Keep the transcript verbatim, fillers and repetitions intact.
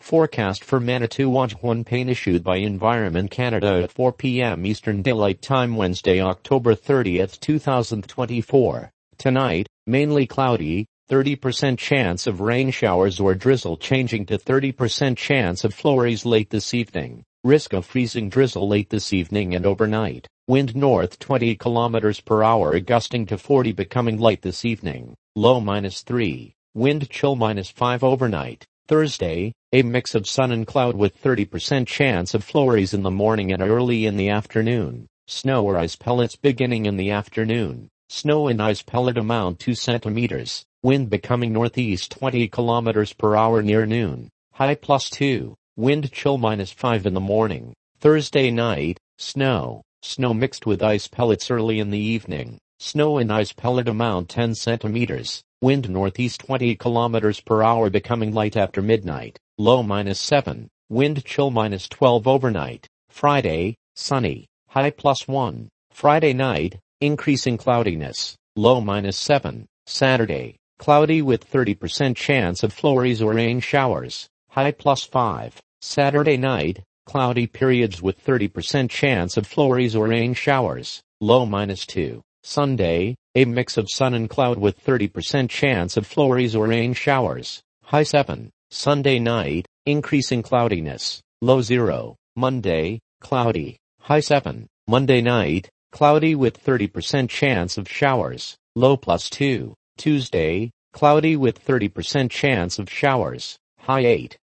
Forecast for Manitowoc-One issued by Environment Canada at four p m Eastern Daylight Time Wednesday, October thirtieth, two thousand twenty-four. Tonight, mainly cloudy, thirty percent chance of rain showers or drizzle changing to thirty percent chance of flurries late this evening. Risk of freezing drizzle late this evening and overnight. Wind north twenty kilometers per hour gusting to forty becoming light this evening. Low minus three. Wind chill minus five overnight. Thursday, a mix of sun and cloud with thirty percent chance of flurries in the morning and early in the afternoon. Snow or ice pellets beginning in the afternoon. Snow and ice pellet amount two centimeters. Wind becoming northeast twenty kilometers per hour near noon. High plus two. Wind chill minus five in the morning. Thursday night, snow. Snow mixed with ice pellets early in the evening. Snow and ice pellet amount ten centimeters. Wind northeast twenty kilometers per hour becoming light after midnight. Low minus seven. Wind chill minus twelve overnight. Friday, sunny. High plus one. Friday night, increasing cloudiness. Low minus seven. Saturday, cloudy with thirty percent chance of flurries or rain showers. High plus five. Saturday night, cloudy periods with thirty percent chance of flurries or rain showers. Low minus two. Sunday, a mix of sun and cloud with thirty percent chance of flurries or rain showers. High seven. Sunday night, increasing cloudiness. Low zero. Monday, cloudy. High seven. Monday night, cloudy with thirty percent chance of showers. Low plus two. Tuesday, cloudy with thirty percent chance of showers. High eight.